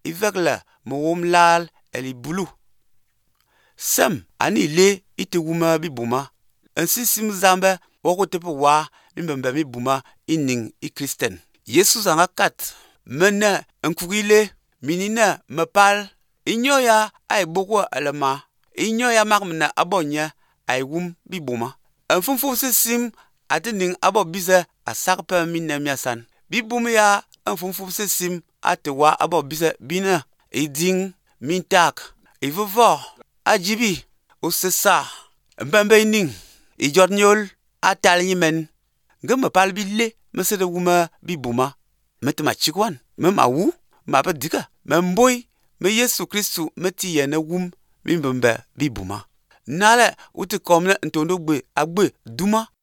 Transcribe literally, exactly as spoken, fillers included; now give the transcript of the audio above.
i vek le me wum lal eli bulu. Sem ani le ite wuma bi buma. Nsisim zambe woko te pe wa mbembe mi buma i ning i Kristen. Yesu zanga kat mene nkuk ile minine me pal i nyo ya ai boko alema i nyo ya mak mene abonye ai wum bi buma. Nfumfu sisim ate ning abo bise a sak pe mine miasan. Bi bum ya nfumfu sisim ate wa abo bise bine i ding mintak i vevor ajibi osesa mbembe ning i jot nyol atal nyimen nge me pal bi le me sede wuma bi buma me te ma chikwan me ma wu ma pe dika me mboi me Yesu Kristu me ti yene wum mi mbembe bi buma. Nale uti komne ntondo gbe agbe duma